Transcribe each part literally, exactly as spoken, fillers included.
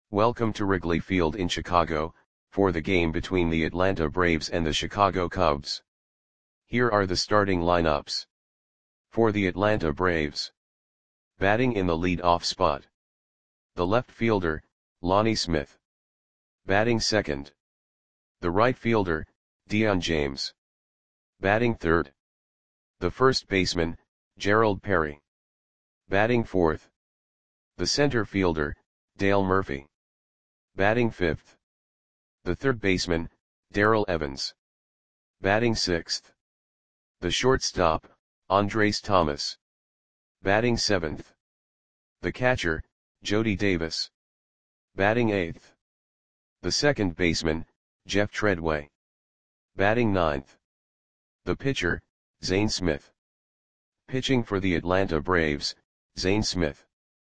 Welcome to Wrigley Field in Chicago, for the game between the Atlanta Braves and the Chicago Cubs. Here are the starting lineups. For the Atlanta Braves. Batting in the lead-off spot. The left fielder, Lonnie Smith. Batting second. The right fielder, Dion James. Batting third. The first baseman, Gerald Perry. Batting fourth. The center fielder, Dale Murphy. Batting fifth. The third baseman, Darrell Evans. Batting sixth. The shortstop, Andres Thomas. Batting seventh. The catcher, Jody Davis. Batting eighth. The second baseman, Jeff Treadway. Batting ninth. The pitcher, Zane Smith. Pitching for the Atlanta Braves, Zane Smith.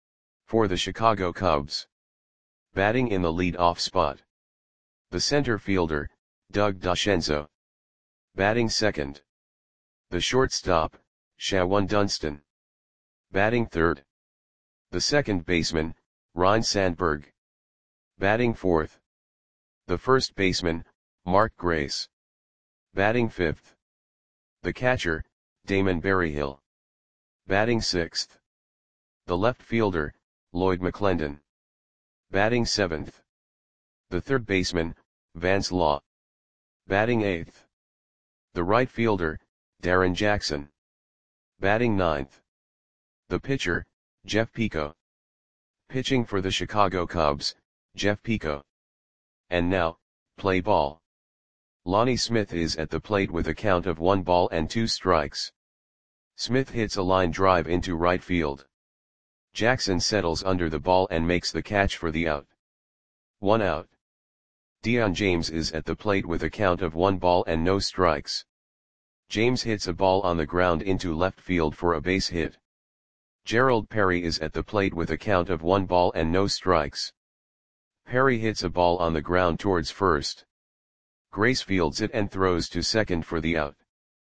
For the Chicago Cubs. Batting in the lead-off spot. The center fielder, Doug DeCenzo. Batting second. The shortstop, Shawon Dunston. Batting third. The second baseman, Ryne Sandberg. Batting fourth. The first baseman, Mark Grace. Batting fifth. The catcher, Damon Berryhill. Batting sixth. The left fielder, Lloyd McClendon. Batting seventh. The third baseman, Vance Law. Batting eighth. The right fielder, Darren Jackson. Batting ninth. The pitcher, Jeff Pico. Pitching for the Chicago Cubs, Jeff Pico. And now, play ball. Lonnie Smith is at the plate with a count of one ball and two strikes. Smith hits a line drive into right field. Jackson settles under the ball and makes the catch for the out. One out. Dion James is at the plate with a count of one ball and no strikes. James hits a ball on the ground into left field for a base hit. Gerald Perry is at the plate with a count of one ball and no strikes. Perry hits a ball on the ground towards first. Grace fields it and throws to second for the out.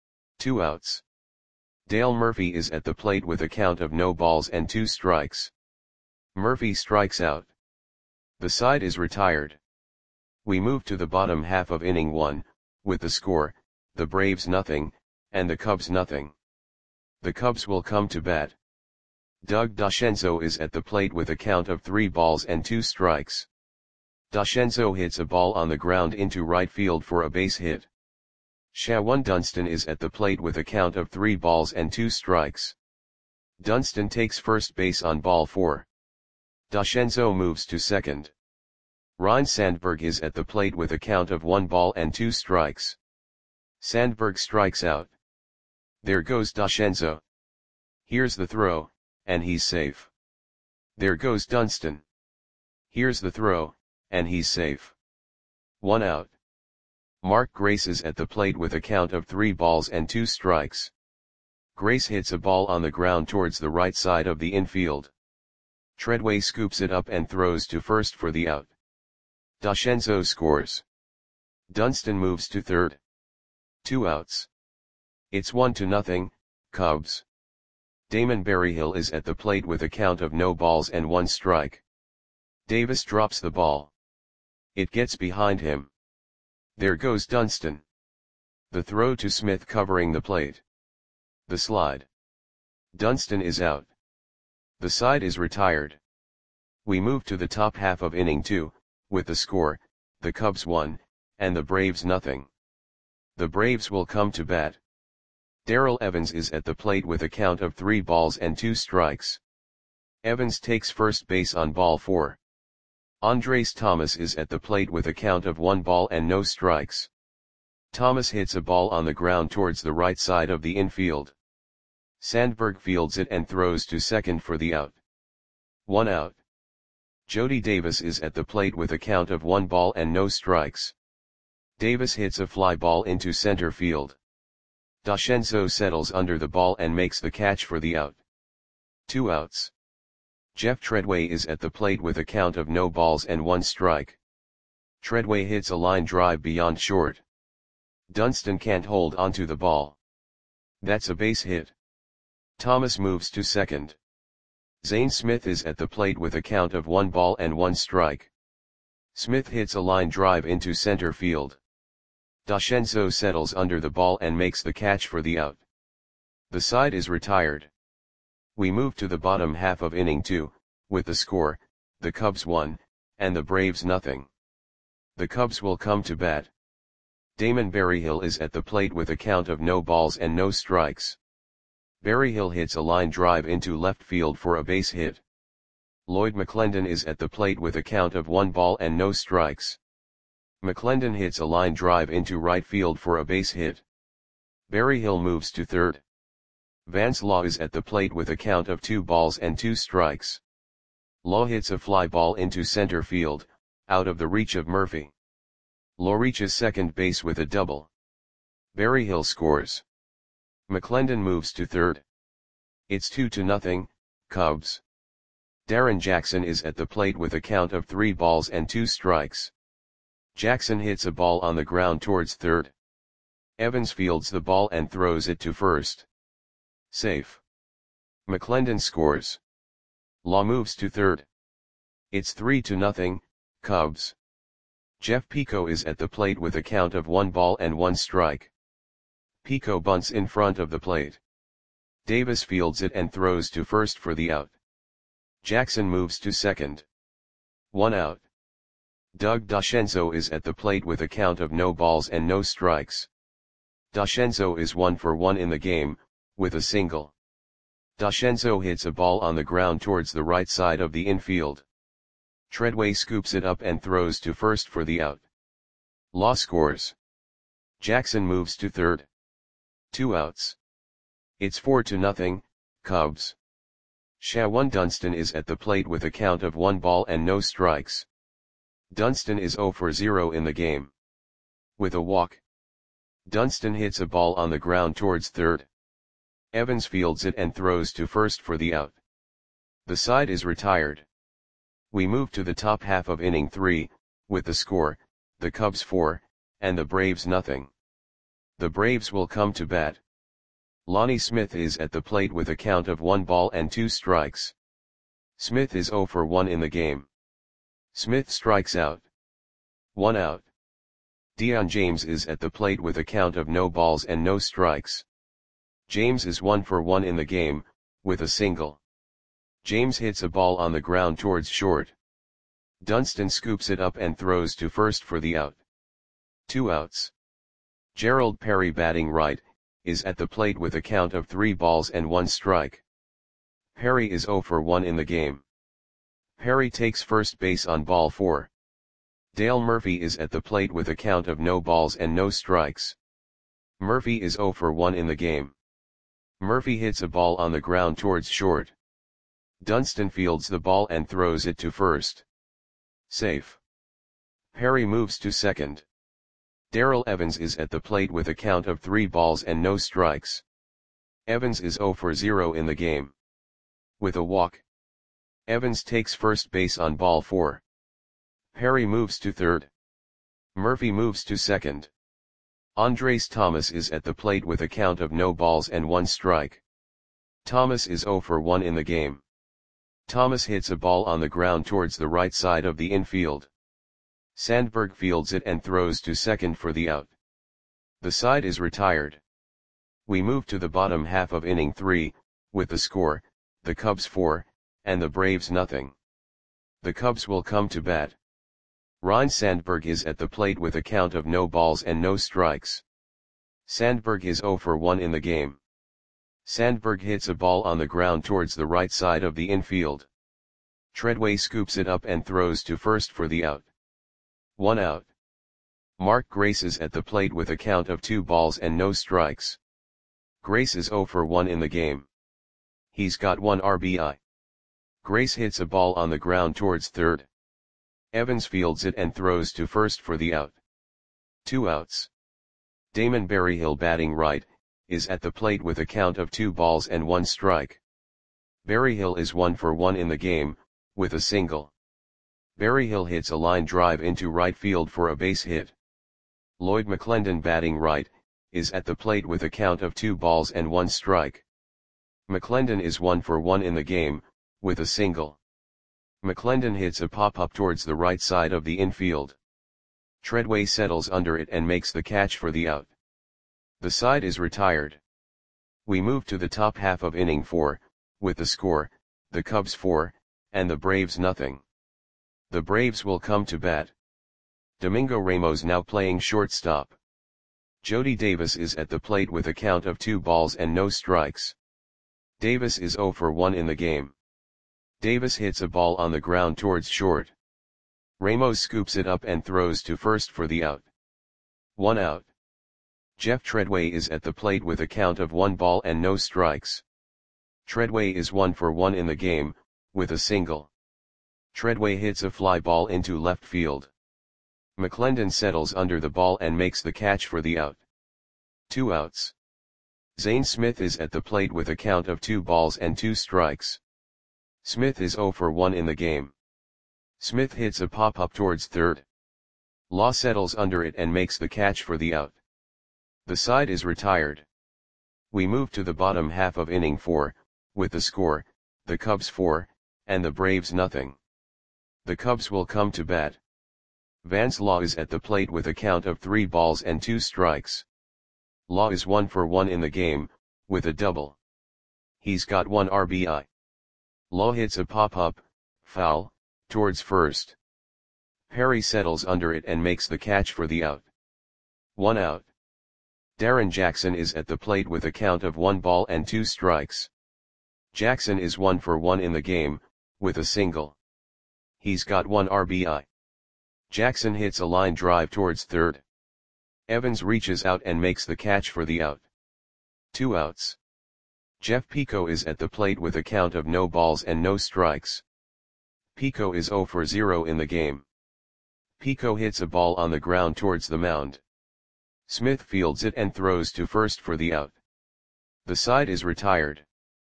Two outs. Dale Murphy is at the plate with a count of no balls and two strikes. Murphy strikes out. The side is retired. We move to the bottom half of inning one, with the score, the Braves nothing, and the Cubs nothing. The Cubs will come to bat. Doug DeCenzo is at the plate with a count of three balls and two strikes. DeCenzo hits a ball on the ground into right field for a base hit. Shawon Dunston is at the plate with a count of three balls and two strikes. Dunston takes first base on ball four. DeCenzo moves to second. Ryne Sandberg is at the plate with a count of one ball and two strikes. Sandberg strikes out. There goes DeCenzo. Here's the throw, and he's safe. There goes Dunston. Here's the throw, and he's safe. One out. Mark Grace is at the plate with a count of three balls and two strikes. Grace hits a ball on the ground towards the right side of the infield. Treadway scoops it up and throws to first for the out. DeCenzo scores. Dunston moves to third. Two outs. It's one to nothing, Cubs. Damon Berryhill is at the plate with a count of no balls and one strike. Davis drops the ball. It gets behind him. There goes Dunston. The throw to Smith covering the plate. The slide. Dunston is out. The side is retired. We move to the top half of inning two, with the score, the Cubs one, and the Braves nothing. The Braves will come to bat. Darrell Evans is at the plate with a count of three balls and two strikes. Evans takes first base on ball four. Andres Thomas is at the plate with a count of one ball and no strikes. Thomas hits a ball on the ground towards the right side of the infield. Sandberg fields it and throws to second for the out. One out. Jody Davis is at the plate with a count of one ball and no strikes. Davis hits a fly ball into center field. DeCenzo settles under the ball and makes the catch for the out. Two outs. Jeff Treadway is at the plate with a count of no balls and one strike. Treadway hits a line drive beyond short. Dunston can't hold onto the ball. That's a base hit. Thomas moves to second. Zane Smith is at the plate with a count of one ball and one strike. Smith hits a line drive into center field. Dashenzo settles under the ball and makes the catch for the out. The side is retired. We move to the bottom half of inning two, with the score, the Cubs one, and the Braves nothing. The Cubs will come to bat. Damon Berryhill is at the plate with a count of no balls and no strikes. Berryhill hits a line drive into left field for a base hit. Lloyd McClendon is at the plate with a count of one ball and no strikes. McClendon hits a line drive into right field for a base hit. Berryhill moves to third. Vance Law is at the plate with a count of two balls and two strikes. Law hits a fly ball into center field, out of the reach of Murphy. Law reaches second base with a double. Berryhill scores. McClendon moves to third. It's two to nothing, Cubs. Darren Jackson is at the plate with a count of three balls and two strikes. Jackson hits a ball on the ground towards third. Evans fields the ball and throws it to first. Safe. McClendon scores. Law moves to third. It's three to nothing, Cubs. Jeff Pico is at the plate with a count of one ball and one strike. Pico bunts in front of the plate. Davis fields it and throws to first for the out. Jackson moves to second. One out. Doug Dashenzo is at the plate with a count of no balls and no strikes. Dashenzo is one for one in the game, with a single. Dashenzo hits a ball on the ground towards the right side of the infield. Treadway scoops it up and throws to first for the out. Law scores. Jackson moves to third. Two outs. It's four to nothing, Cubs. Shawan Dunston is at the plate with a count of one ball and no strikes. Dunston is zero for zero in the game. With a walk. Dunston hits a ball on the ground towards third. Evans fields it and throws to first for the out. The side is retired. We move to the top half of inning three, with the score, the Cubs four, and the Braves nothing. The Braves will come to bat. Lonnie Smith is at the plate with a count of one ball and two strikes. Smith is zero for one in the game. Smith strikes out. One out. Dion James is at the plate with a count of no balls and no strikes. James is one for one in the game, with a single. James hits a ball on the ground towards short. Dunston scoops it up and throws to first for the out. Two outs. Gerald Perry, batting right, is at the plate with a count of three balls and one strike. Perry is zero for one in the game. Perry takes first base on ball four. Dale Murphy is at the plate with a count of no balls and no strikes. Murphy is zero for one in the game. Murphy hits a ball on the ground towards short. Dunston fields the ball and throws it to first. Safe. Perry moves to second. Darrell Evans is at the plate with a count of three balls and no strikes. Evans is zero for zero in the game. With a walk. Evans takes first base on ball four. Perry moves to third. Murphy moves to second. Andres Thomas is at the plate with a count of no balls and one strike. Thomas is zero for one in the game. Thomas hits a ball on the ground towards the right side of the infield. Sandberg fields it and throws to second for the out. The side is retired. We move to the bottom half of inning three, with the score, the Cubs four, and the Braves nothing. The Cubs will come to bat. Ryne Sandberg is at the plate with a count of no balls and no strikes. Sandberg is zero for one in the game. Sandberg hits a ball on the ground towards the right side of the infield. Treadway scoops it up and throws to first for the out. One out. Mark Grace is at the plate with a count of two balls and no strikes. Grace is zero for one in the game. He's got one R B I. Grace hits a ball on the ground towards third. Evans fields it and throws to first for the out. Two outs. Damon Berryhill, batting right, is at the plate with a count of two balls and one strike. Berryhill is one for one in the game, with a single. Berryhill hits a line drive into right field for a base hit. Lloyd McClendon, batting right, is at the plate with a count of two balls and one strike. McClendon is one for one in the game, with a single. McClendon hits a pop-up towards the right side of the infield. Treadway settles under it and makes the catch for the out. The side is retired. We move to the top half of inning four, with the score, the Cubs four, and the Braves nothing. The Braves will come to bat. Domingo Ramos now playing shortstop. Jody Davis is at the plate with a count of two balls and no strikes. Davis is oh for one in the game. Davis hits a ball on the ground towards short. Ramos scoops it up and throws to first for the out. One out. Jeff Treadway is at the plate with a count of one ball and no strikes. Treadway is one for one in the game, with a single. Treadway hits a fly ball into left field. McClendon settles under the ball and makes the catch for the out. Two outs. Zane Smith is at the plate with a count of two balls and two strikes. Smith is oh for one in the game. Smith hits a pop-up towards third. Law settles under it and makes the catch for the out. The side is retired. We move to the bottom half of inning four, with the score, the Cubs four, and the Braves nothing. The Cubs will come to bat. Vance Law is at the plate with a count of three balls and two strikes. Law is one for one in the game, with a double. He's got one R B I. Law hits a pop-up, foul, towards first. Perry settles under it and makes the catch for the out. One out. Darren Jackson is at the plate with a count of one ball and two strikes. Jackson is one for one in the game, with a single. He's got one R B I. Jackson hits a line drive towards third. Evans reaches out and makes the catch for the out. Two outs. Jeff Pico is at the plate with a count of no balls and no strikes. Pico is oh for zero in the game. Pico hits a ball on the ground towards the mound. Smith fields it and throws to first for the out. The side is retired.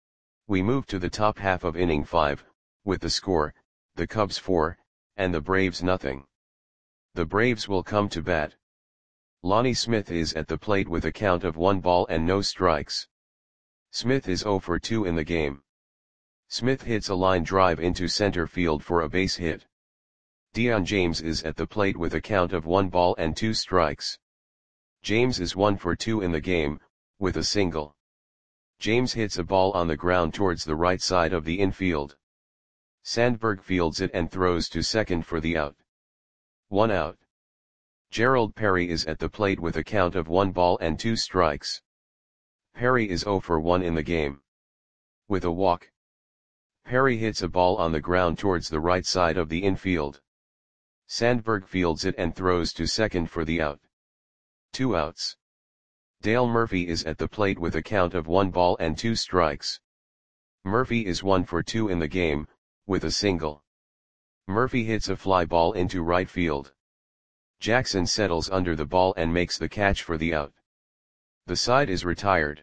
We move to the top half of inning five, with the score, the Cubs four, and the Braves nothing. The Braves will come to bat. Lonnie Smith is at the plate with a count of one ball and no strikes. Smith is oh for two in the game. Smith hits a line drive into center field for a base hit. Dion James is at the plate with a count of one ball and two strikes. James is one for two in the game, with a single. James hits a ball on the ground towards the right side of the infield. Sandberg fields it and throws to second for the out. One out. Gerald Perry is at the plate with a count of one ball and two strikes. Perry is oh for one in the game. With a walk. Perry hits a ball on the ground towards the right side of the infield. Sandberg fields it and throws to second for the out. Two outs. Dale Murphy is at the plate with a count of one ball and two strikes. Murphy is one for two in the game, with a single. Murphy hits a fly ball into right field. Jackson settles under the ball and makes the catch for the out. The side is retired.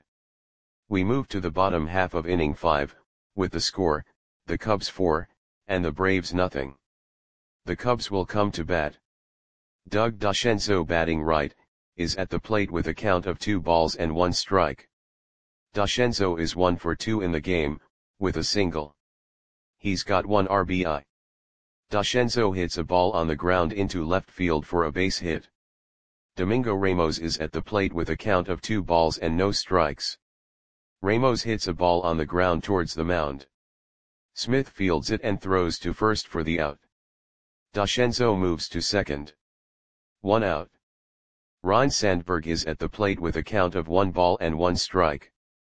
We move to the bottom half of inning five, with the score, the Cubs four, and the Braves nothing. The Cubs will come to bat. Doug Dashenzo batting right, is at the plate with a count of two balls and one strike. Dashenzo is one for two in the game, with a single. He's got one R B I. Dashenzo hits a ball on the ground into left field for a base hit. Domingo Ramos is at the plate with a count of two balls and no strikes. Ramos hits a ball on the ground towards the mound. Smith fields it and throws to first for the out. Dashenzo moves to second. One out. Ryne Sandberg is at the plate with a count of one ball and one strike.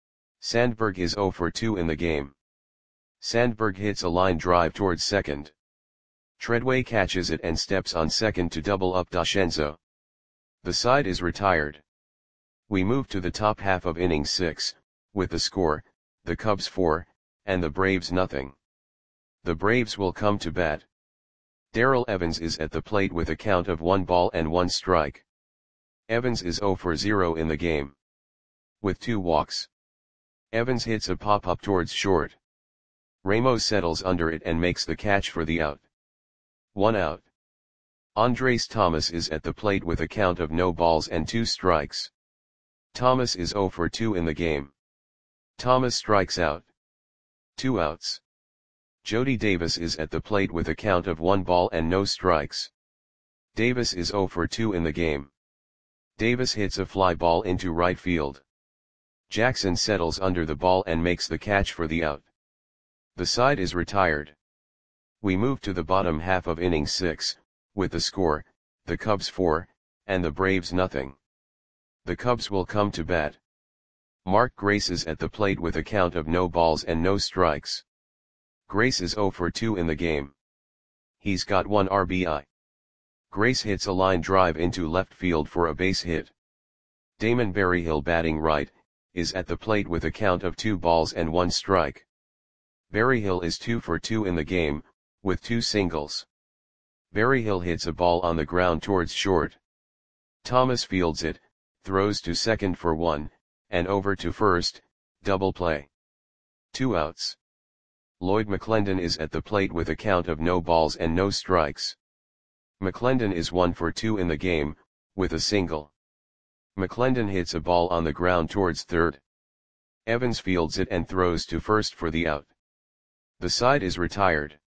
Sandberg is oh for two in the game. Sandberg hits a line drive towards second. Treadway catches it and steps on second to double up Dashenzo. The side is retired. We move to the top half of inning six, with the score, the Cubs four, and the Braves nothing. The Braves will come to bat. Darrell Evans is at the plate with a count of one ball and one strike. Evans is oh for zero in the game. With two walks. Evans hits a pop-up towards short. Ramos settles under it and makes the catch for the out. One out. Andres Thomas is at the plate with a count of no balls and two strikes. Thomas is oh for two in the game. Thomas strikes out. Two outs. Jody Davis is at the plate with a count of one ball and no strikes. Davis is zero for two in the game. Davis hits a fly ball into right field. Jackson settles under the ball and makes the catch for the out. The side is retired. We move to the bottom half of inning six, with the score, the Cubs four, and the Braves nothing. The Cubs will come to bat. Mark Grace is at the plate with a count of no balls and no strikes. Grace is zero for two in the game. He's got one R B I. Grace hits a line drive into left field for a base hit. Damon Berryhill, batting right, is at the plate with a count of two balls and one strike. Berryhill is two for two in the game, with two singles. Berryhill hits a ball on the ground towards short. Thomas fields it, throws to second for one, and over to first, double play. Two outs. Lloyd McClendon is at the plate with a count of no balls and no strikes. McClendon is one for two in the game, with a single. McClendon hits a ball on the ground towards third. Evans fields it and throws to first for the out. The side is retired.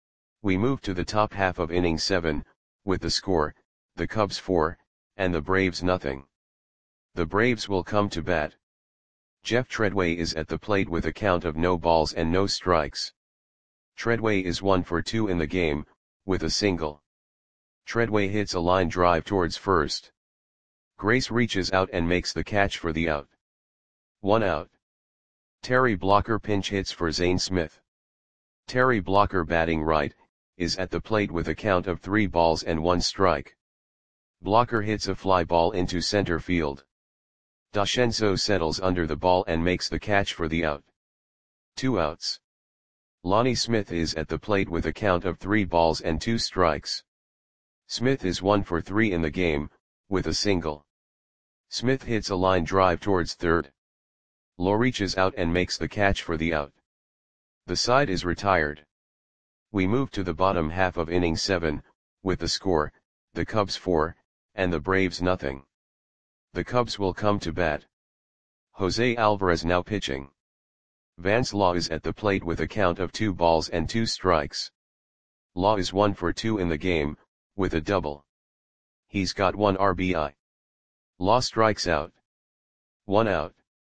We move to the top half of inning seven, with the score, the Cubs four, and the Braves nothing. The Braves will come to bat. Jeff Treadway is at the plate with a count of no balls and no strikes. Treadway is one for two in the game, with a single. Treadway hits a line drive towards first. Grace reaches out and makes the catch for the out. One out. Terry Blocker pinch hits for Zane Smith. Terry Blocker, batting right, is at the plate with a count of three balls and one strike. Blocker hits a fly ball into center field. Dashenzo settles under the ball and makes the catch for the out. Two outs. Lonnie Smith is at the plate with a count of three balls and two strikes. Smith is one for three in the game, with a single. Smith hits a line drive towards third. Law reaches out and makes the catch for the out. The side is retired. We move to the bottom half of inning seven, with the score, the Cubs four, and the Braves nothing. The Cubs will come to bat. Jose Alvarez now pitching. Vance Law is at the plate with a count of two balls and two strikes. Law is one for two in the game, with a double. He's got one R B I. Law strikes out. One out.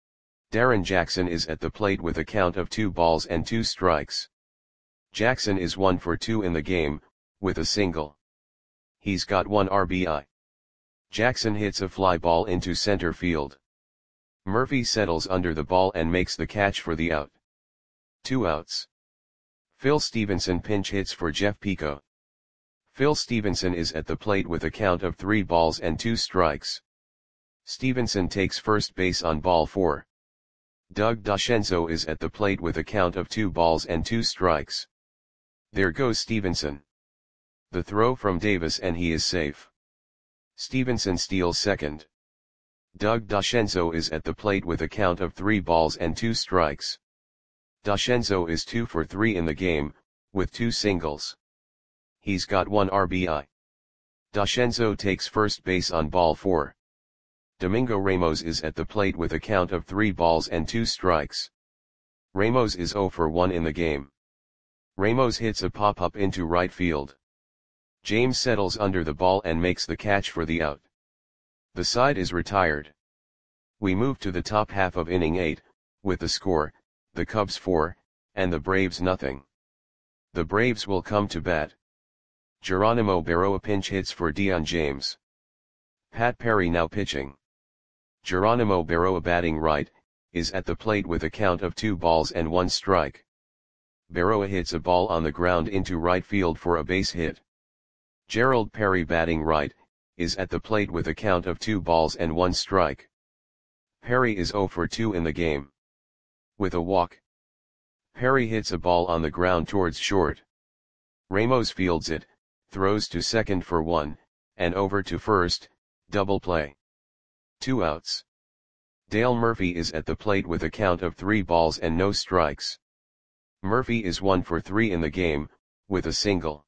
Darren Jackson is at the plate with a count of two balls and two strikes. Jackson is one for two in the game, with a single. He's got one R B I. Jackson hits a fly ball into center field. Murphy settles under the ball and makes the catch for the out. Two outs. Phil Stevenson pinch hits for Jeff Pico. Phil Stevenson is at the plate with a count of three balls and two strikes. Stevenson takes first base on ball four. Doug Dashenzo is at the plate with a count of two balls and two strikes. There goes Stevenson. The throw from Davis and he is safe. Stevenson steals second. Doug Dashenzo is at the plate with a count of three balls and two strikes. Dashenzo is two for three in the game, with two singles. He's got one R B I. Dashenzo takes first base on ball four. Domingo Ramos is at the plate with a count of three balls and two strikes. Ramos is zero for one in the game. Ramos hits a pop-up into right field. James settles under the ball and makes the catch for the out. The side is retired. We move to the top half of inning eight, with the score, the Cubs four, and the Braves nothing. The Braves will come to bat. Geronimo Berroa pinch hits for Dion James. Pat Perry now pitching. Geronimo Berroa, batting right, is at the plate with a count of two balls and one strike. Berroa hits a ball on the ground into right field for a base hit. Gerald Perry, batting right, is at the plate with a count of two balls and one strike. Perry is zero for two in the game. With a walk. Perry hits a ball on the ground towards short. Ramos fields it, throws to second for one, and over to first, double play. Two outs. Dale Murphy is at the plate with a count of three balls and no strikes. Murphy is one for three in the game, with a single.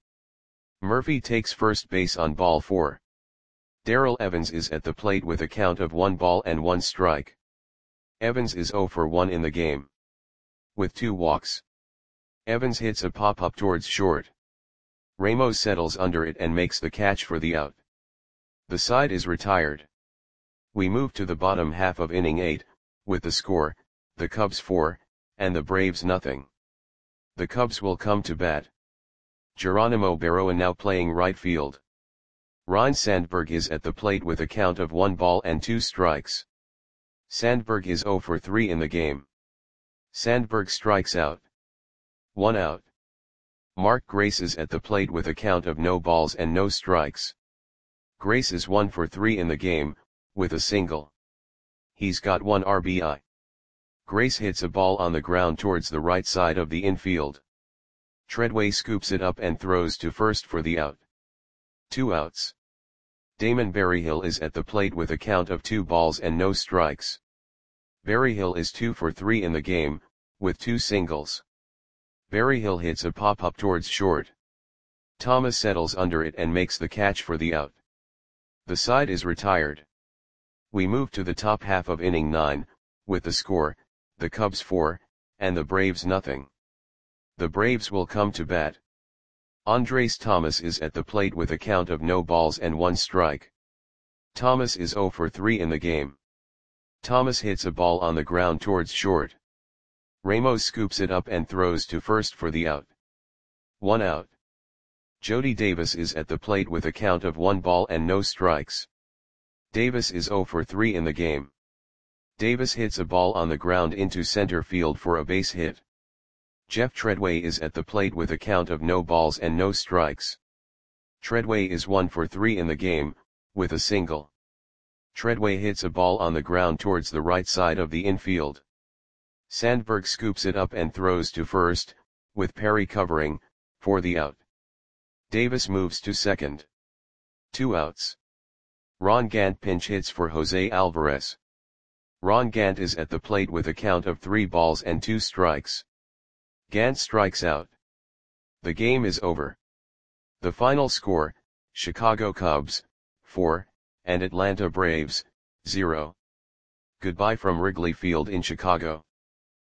Murphy takes first base on ball four. Darrell Evans is at the plate with a count of one ball and one strike. Evans is zero for one in the game. With two walks. Evans hits a pop-up towards short. Ramos settles under it and makes the catch for the out. The side is retired. We move to the bottom half of inning eight, with the score, the Cubs four, and the Braves nothing. The Cubs will come to bat. Geronimo Barroa now playing right field. Ryne Sandberg is at the plate with a count of one ball and two strikes. Sandberg is zero for three in the game. Sandberg strikes out. One out. Mark Grace is at the plate with a count of no balls and no strikes. Grace is one for three in the game, with a single. He's got one R B I. Grace hits a ball on the ground towards the right side of the infield. Treadway scoops it up and throws to first for the out. Two outs. Damon Berryhill is at the plate with a count of two balls and no strikes. Berryhill is two for three in the game, with two singles. Berryhill hits a pop-up towards short. Thomas settles under it and makes the catch for the out. The side is retired. We move to the top half of inning nine, with the score, the Cubs four, and the Braves nothing. The Braves will come to bat. Andres Thomas is at the plate with a count of no balls and one strike. Thomas is zero for three in the game. Thomas hits a ball on the ground towards short. Ramos scoops it up and throws to first for the out. One out. Jody Davis is at the plate with a count of one ball and no strikes. Davis is zero for three in the game. Davis hits a ball on the ground into center field for a base hit. Jeff Treadway is at the plate with a count of no balls and no strikes. Treadway is one for three in the game, with a single. Treadway hits a ball on the ground towards the right side of the infield. Sandberg scoops it up and throws to first, with Perry covering, for the out. Davis moves to second. Two outs. Ron Gant pinch hits for Jose Alvarez. Ron Gant is at the plate with a count of three balls and two strikes. Gant strikes out. The game is over. The final score, Chicago Cubs, four, and Atlanta Braves, zero. Goodbye from Wrigley Field in Chicago.